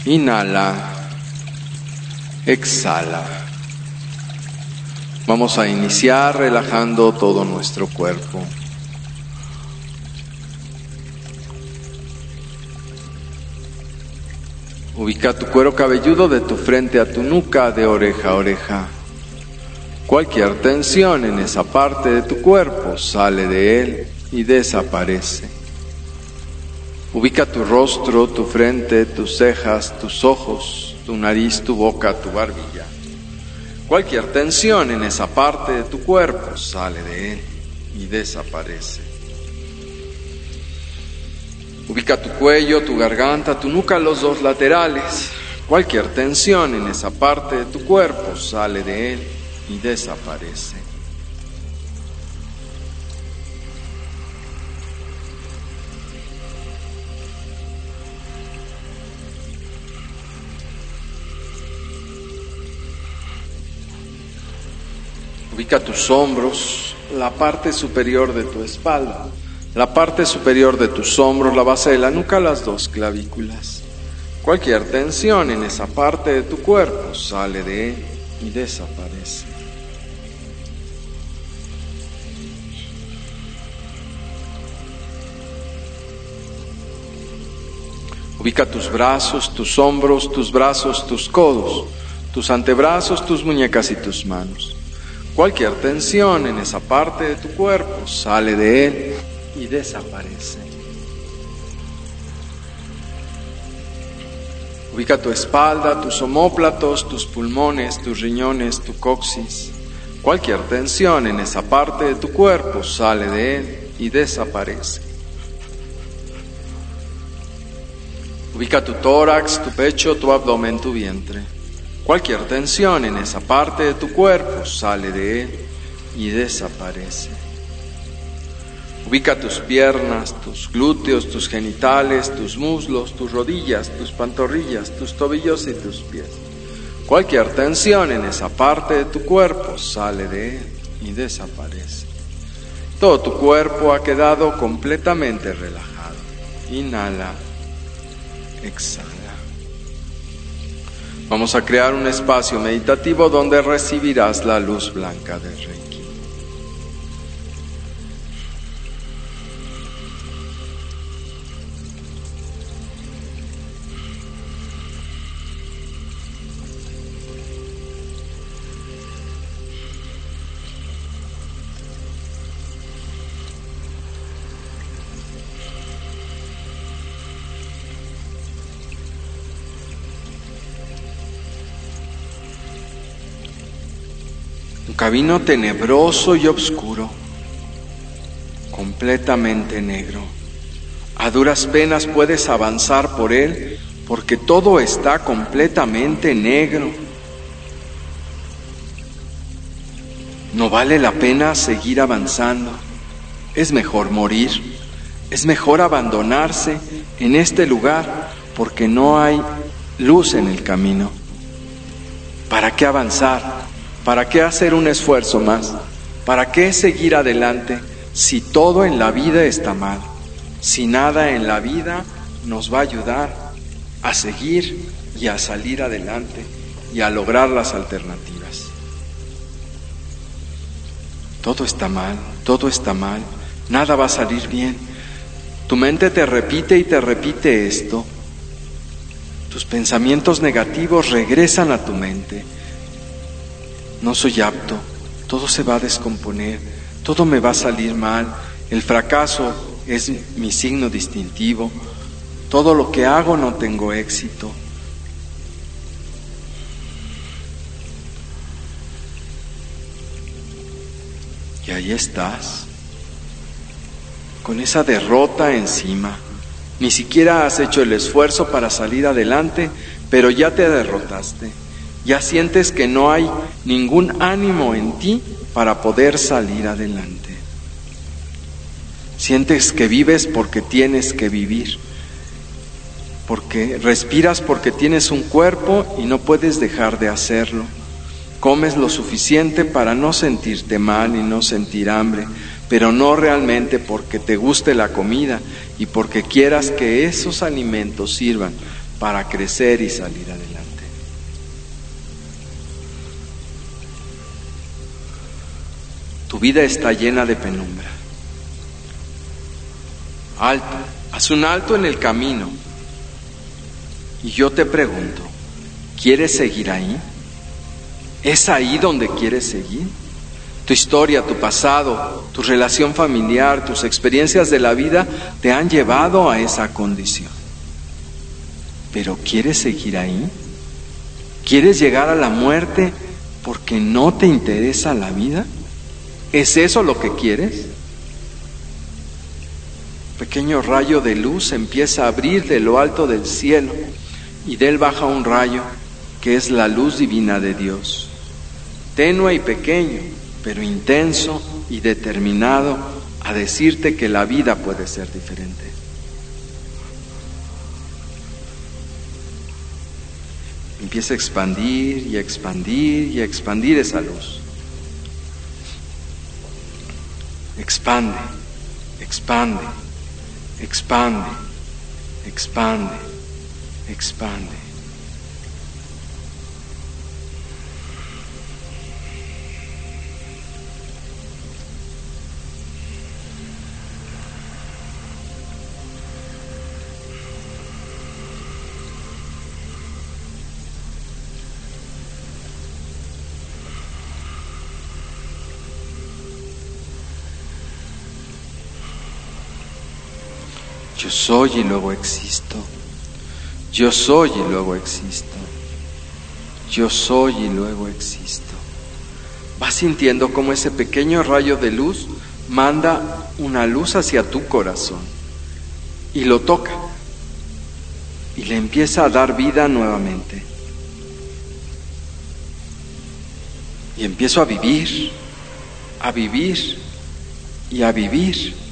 Inhala. Exhala. Vamos a iniciar relajando todo nuestro cuerpo. Ubica tu cuero cabelludo de tu frente a tu nuca, de oreja a oreja. Cualquier tensión en esa parte de tu cuerpo sale de él y desaparece. Ubica tu rostro, tu frente, tus cejas, tus ojos, tu nariz, tu boca, tu barbilla. Cualquier tensión en esa parte de tu cuerpo sale de él y desaparece. Ubica tu cuello, tu garganta, tu nuca, los dos laterales. Cualquier tensión en esa parte de tu cuerpo sale de él y desaparece. Ubica tus hombros, la parte superior de tu espalda, la parte superior de tus hombros, la base de la nuca, las dos clavículas. Cualquier tensión en esa parte de tu cuerpo sale de él y desaparece. Ubica tus brazos, tus hombros, tus brazos, tus codos, tus antebrazos, tus muñecas y tus manos. Cualquier tensión en esa parte de tu cuerpo sale de él y desaparece. Ubica tu espalda, tus omóplatos, tus pulmones, tus riñones, tu coxis. Cualquier tensión en esa parte de tu cuerpo sale de él y desaparece. Ubica tu tórax, tu pecho, tu abdomen, tu vientre. Cualquier tensión en esa parte de tu cuerpo sale de él y desaparece. Ubica tus piernas, tus glúteos, tus genitales, tus muslos, tus rodillas, tus pantorrillas, tus tobillos y tus pies. Cualquier tensión en esa parte de tu cuerpo sale de él y desaparece. Todo tu cuerpo ha quedado completamente relajado. Inhala, exhala. Vamos a crear un espacio meditativo donde recibirás la luz blanca del Reiki. Camino tenebroso y oscuro, completamente negro. A duras penas puedes avanzar por él porque todo está completamente negro. No vale la pena seguir avanzando. Es mejor morir. Es mejor abandonarse en este lugar porque no hay luz en el camino. ¿Para qué avanzar? ¿Para qué hacer un esfuerzo más? ¿Para qué seguir adelante si todo en la vida está mal? Si nada en la vida nos va a ayudar a seguir y a salir adelante y a lograr las alternativas. Todo está mal, nada va a salir bien. Tu mente te repite y te repite esto. Tus pensamientos negativos regresan a tu mente. No soy apto, todo se va a descomponer, todo me va a salir mal, el fracaso es mi signo distintivo, todo lo que hago no tengo éxito. Y ahí estás, con esa derrota encima. Ni siquiera has hecho el esfuerzo para salir adelante, pero ya te derrotaste. Ya sientes que no hay ningún ánimo en ti para poder salir adelante. Sientes que vives porque tienes que vivir, porque respiras porque tienes un cuerpo y no puedes dejar de hacerlo. Comes lo suficiente para no sentirte mal y no sentir hambre, pero no realmente porque te guste la comida y porque quieras que esos alimentos sirvan para crecer y salir adelante. Tu vida está llena de penumbra. Alto, haz un alto en el camino. Y yo te pregunto, ¿quieres seguir ahí? ¿Es ahí donde quieres seguir? Tu historia, tu pasado, tu relación familiar, tus experiencias de la vida te han llevado a esa condición. ¿Pero quieres seguir ahí? ¿Quieres llegar a la muerte porque no te interesa la vida? ¿Es eso lo que quieres? Pequeño rayo de luz empieza a abrir de lo alto del cielo y de él baja un rayo que es la luz divina de Dios. Tenue y pequeño, pero intenso y determinado a decirte que la vida puede ser diferente. Empieza a expandir y a expandir y a expandir esa luz. Expande, expande, expande, expande, expande. Yo soy y luego existo. Yo soy y luego existo. Yo soy y luego existo. Vas sintiendo como ese pequeño rayo de luz manda una luz hacia tu corazón y lo toca y le empieza a dar vida nuevamente. Y empiezo a vivir y a vivir.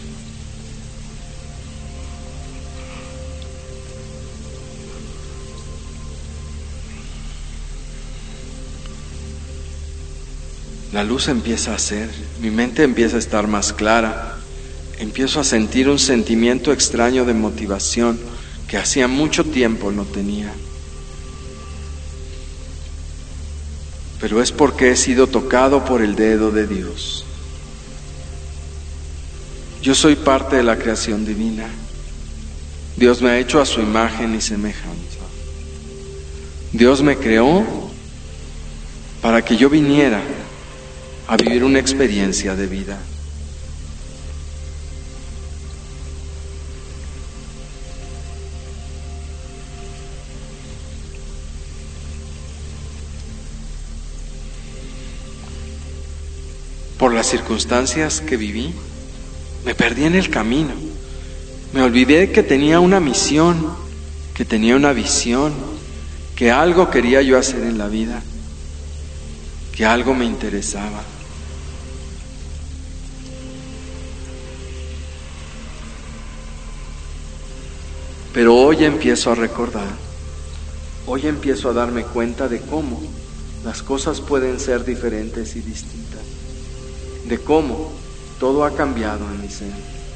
La luz empieza a hacer, mi mente empieza a estar más clara, empiezo a sentir un sentimiento extraño de motivación que hacía mucho tiempo no tenía. Pero es porque he sido tocado por el dedo de Dios. Yo soy parte de la creación divina. Dios me ha hecho a su imagen y semejanza. Dios me creó para que yo viniera a vivir una experiencia de vida. Por las circunstancias que viví, me perdí en el camino. Me olvidé que tenía una misión, que tenía una visión, que algo quería yo hacer en la vida, que algo me interesaba. Pero hoy empiezo a recordar, hoy empiezo a darme cuenta de cómo las cosas pueden ser diferentes y distintas, de cómo todo ha cambiado en mi ser.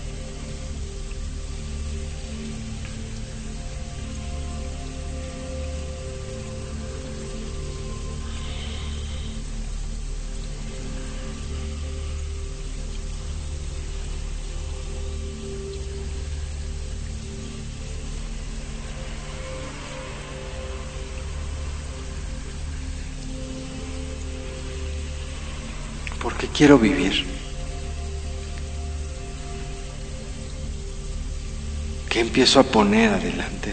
Porque quiero vivir. ¿Qué empiezo a poner adelante?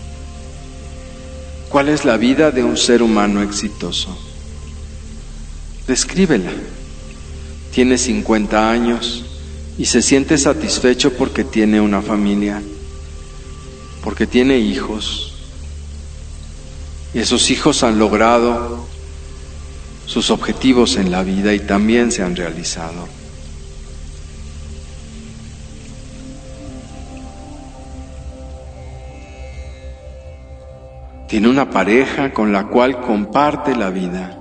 ¿Cuál es la vida de un ser humano exitoso? Descríbela. Tiene 50 años y se siente satisfecho porque tiene una familia, porque tiene hijos. Y esos hijos han logrado sus objetivos en la vida y también se han realizado. Tiene una pareja con la cual comparte la vida.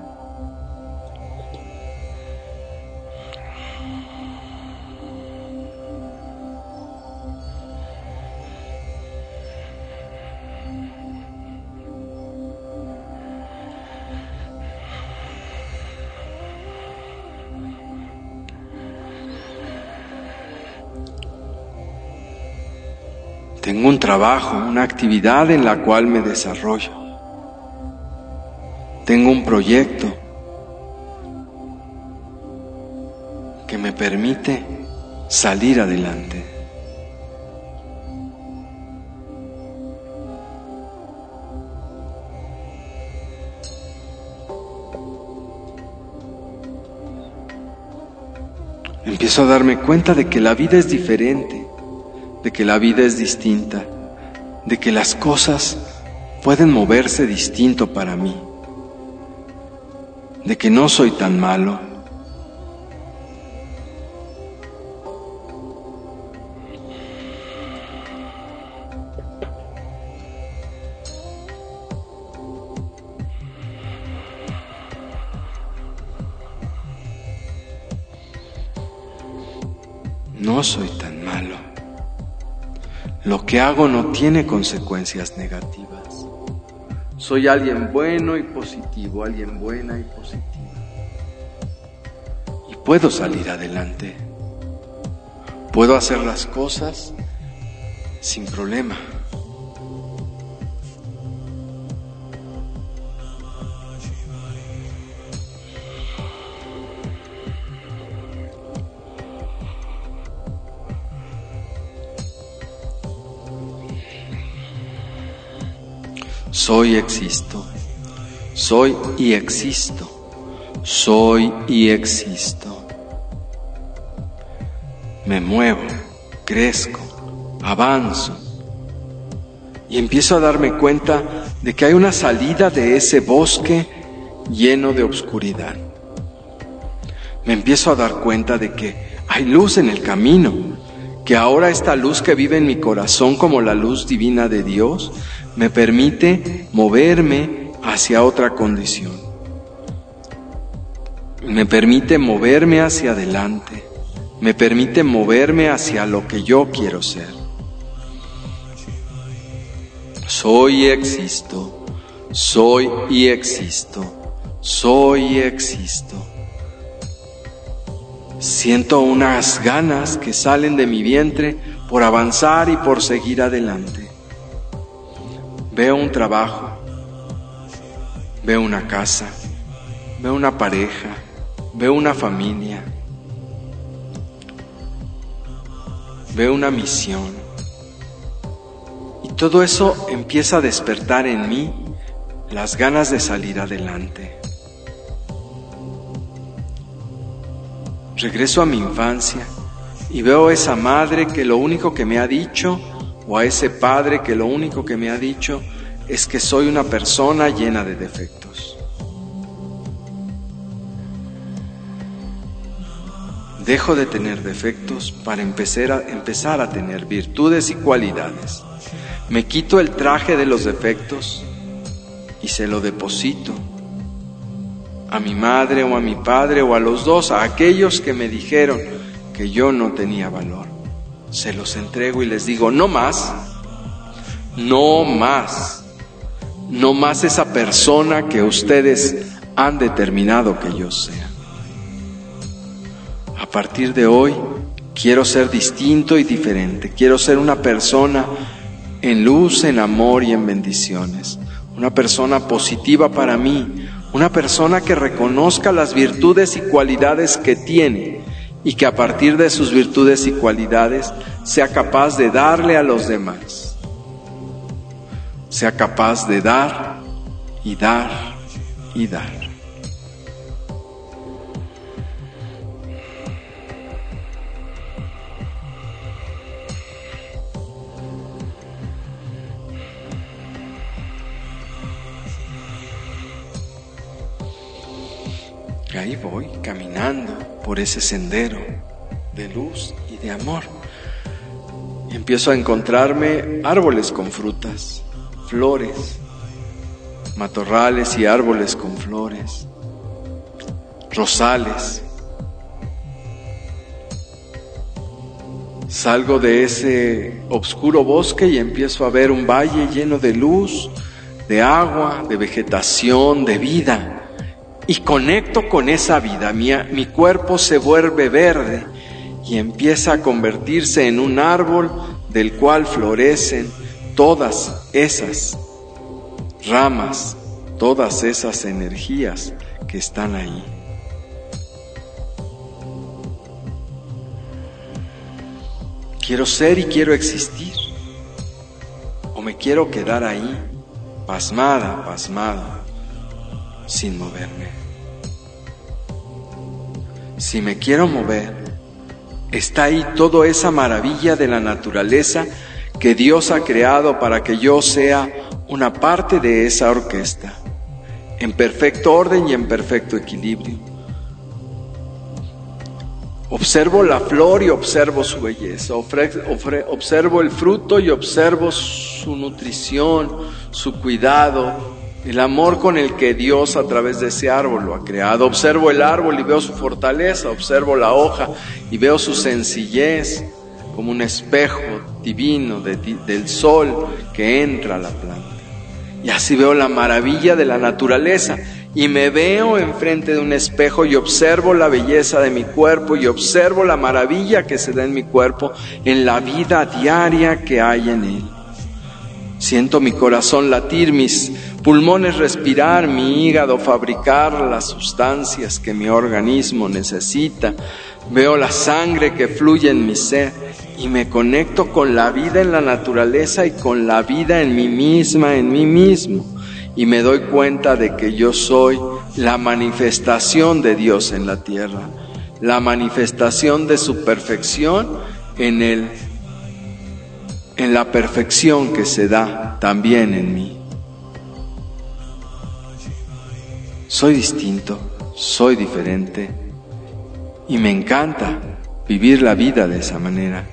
Tengo un trabajo, una actividad en la cual me desarrollo. Tengo un proyecto que me permite salir adelante. Empiezo a darme cuenta de que la vida es diferente, de que la vida es distinta, de que las cosas pueden moverse distinto para mí, de que no soy tan malo. No soy tan malo. Lo que hago no tiene consecuencias negativas. Soy alguien bueno y positivo, alguien buena y positiva. Y puedo salir adelante. Puedo hacer las cosas sin problema. Soy, existo. Soy y existo. Soy y existo. Me muevo, crezco, avanzo. Y empiezo a darme cuenta de que hay una salida de ese bosque lleno de oscuridad. Me empiezo a dar cuenta de que hay luz en el camino, que ahora esta luz que vive en mi corazón como la luz divina de Dios me permite moverme hacia otra condición. Me permite moverme hacia adelante. Me permite moverme hacia lo que yo quiero ser. Soy y existo. Soy y existo. Soy y existo. Siento unas ganas que salen de mi vientre por avanzar y por seguir adelante. Veo un trabajo, veo una casa, veo una pareja, veo una familia, veo una misión. Y todo eso empieza a despertar en mí las ganas de salir adelante. Regreso a mi infancia y veo a esa madre que lo único que me ha dicho, o a ese padre que lo único que me ha dicho es que soy una persona llena de defectos. Dejo de tener defectos para empezar a tener virtudes y cualidades. Me quito el traje de los defectos y se lo deposito a mi madre o a mi padre o a los dos, a aquellos que me dijeron que yo no tenía valor. Se los entrego y les digo, no más, no más, no más esa persona que ustedes han determinado que yo sea. A partir de hoy, quiero ser distinto y diferente. Quiero ser una persona en luz, en amor y en bendiciones. Una persona positiva para mí, una persona que reconozca las virtudes y cualidades que tiene, y que a partir de sus virtudes y cualidades sea capaz de darle a los demás. Sea capaz de dar y dar y dar. Y ahí voy caminando por ese sendero de luz y de amor. Y empiezo a encontrarme árboles con frutas, flores, matorrales y árboles con flores, rosales. Salgo de ese oscuro bosque y empiezo a ver un valle lleno de luz, de agua, de vegetación, de vida. Y conecto con esa vida. Mi cuerpo se vuelve verde y empieza a convertirse en un árbol del cual florecen todas esas ramas, todas esas energías que están ahí. Quiero ser y quiero existir, o me quiero quedar ahí, pasmada, pasmado, sin moverme. Si me quiero mover, está ahí toda esa maravilla de la naturaleza que Dios ha creado para que yo sea una parte de esa orquesta, en perfecto orden y en perfecto equilibrio. Observo la flor y observo su belleza, observo el fruto y observo su nutrición, su cuidado, el amor con el que Dios a través de ese árbol lo ha creado. Observo el árbol y veo su fortaleza, observo la hoja y veo su sencillez como un espejo divino del sol que entra a la planta. Y así veo la maravilla de la naturaleza y me veo enfrente de un espejo y observo la belleza de mi cuerpo y observo la maravilla que se da en mi cuerpo en la vida diaria que hay en él. Siento mi corazón latir, mis pulmones respirar, mi hígado fabricar las sustancias que mi organismo necesita. Veo la sangre que fluye en mi ser y me conecto con la vida en la naturaleza y con la vida en mí misma, en mí mismo. Y me doy cuenta de que yo soy la manifestación de Dios en la tierra, la manifestación de su perfección en la perfección que se da también en mí. Soy distinto, soy diferente y me encanta vivir la vida de esa manera.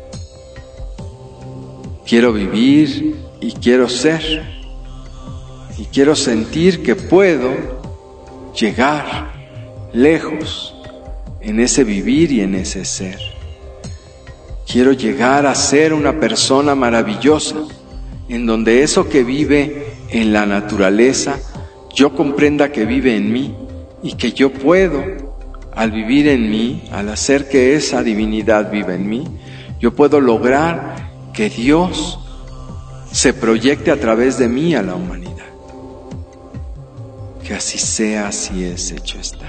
Quiero vivir y quiero ser y quiero sentir que puedo llegar lejos en ese vivir y en ese ser. Quiero llegar a ser una persona maravillosa, en donde eso que vive en la naturaleza, yo comprenda que vive en mí y que yo puedo, al vivir en mí, al hacer que esa divinidad viva en mí, yo puedo lograr que Dios se proyecte a través de mí a la humanidad. Que así sea, así es, hecho está.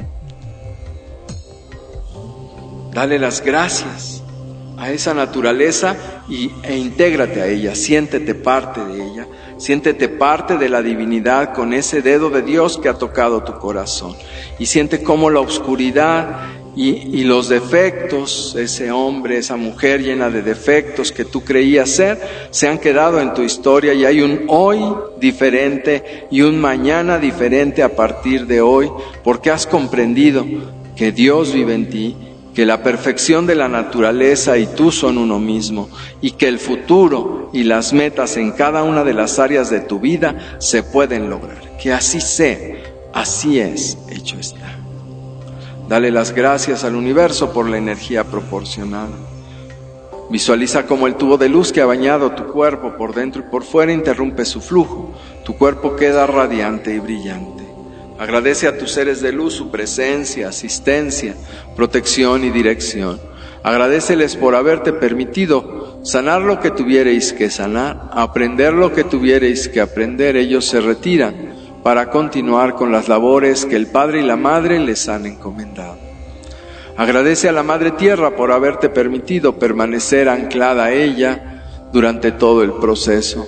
Dale las gracias a esa naturaleza e intégrate a ella, siéntete parte de ella, siéntete parte de la divinidad con ese dedo de Dios que ha tocado tu corazón y siente cómo la oscuridad y los defectos, ese hombre, esa mujer llena de defectos que tú creías ser, se han quedado en tu historia y hay un hoy diferente y un mañana diferente a partir de hoy, porque has comprendido que Dios vive en ti, que la perfección de la naturaleza y tú son uno mismo y que el futuro y las metas en cada una de las áreas de tu vida se pueden lograr. Que así sea, así es, hecho está. Dale las gracias al universo por la energía proporcionada. Visualiza cómo el tubo de luz que ha bañado tu cuerpo por dentro y por fuera interrumpe su flujo. Tu cuerpo queda radiante y brillante. Agradece a tus seres de luz su presencia, asistencia, protección y dirección. Agradéceles por haberte permitido sanar lo que tuvierais que sanar, aprender lo que tuvierais que aprender. Ellos se retiran para continuar con las labores que el Padre y la Madre les han encomendado. Agradece a la Madre Tierra por haberte permitido permanecer anclada a ella durante todo el proceso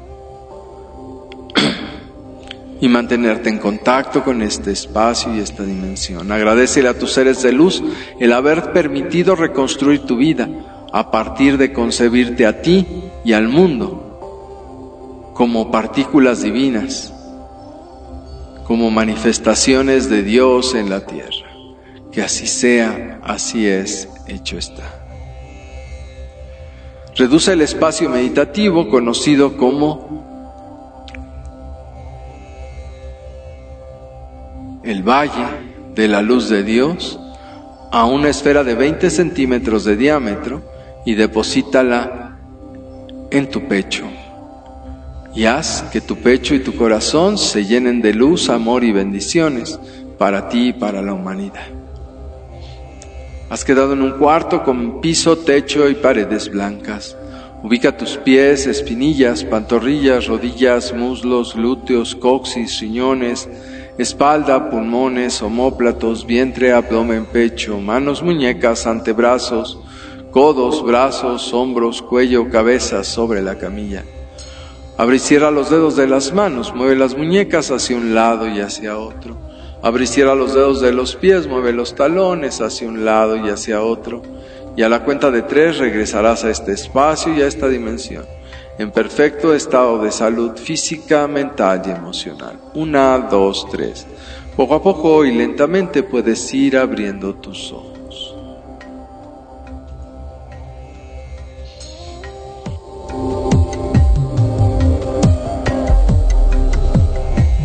y mantenerte en contacto con este espacio y esta dimensión. Agradécele a tus seres de luz el haber permitido reconstruir tu vida a partir de concebirte a ti y al mundo como partículas divinas, como manifestaciones de Dios en la tierra. Que así sea, así es, hecho está. Reduce el espacio meditativo conocido como el Valle de la Luz de Dios a una esfera de 20 centímetros de diámetro y deposítala en tu pecho. Y haz que tu pecho y tu corazón se llenen de luz, amor y bendiciones para ti y para la humanidad. Has quedado en un cuarto con piso, techo y paredes blancas. Ubica tus pies, espinillas, pantorrillas, rodillas, muslos, glúteos, coxis, riñones, espalda, pulmones, omóplatos, vientre, abdomen, pecho, manos, muñecas, antebrazos, codos, brazos, hombros, cuello, cabeza sobre la camilla. Abre y cierra los dedos de las manos, mueve las muñecas hacia un lado y hacia otro. Abre y cierra los dedos de los pies, mueve los talones hacia un lado y hacia otro. Y a la cuenta de 3 regresarás a este espacio y a esta dimensión, en perfecto estado de salud física, mental y emocional. 1, 2, 3. Poco a poco y lentamente puedes ir abriendo tus ojos.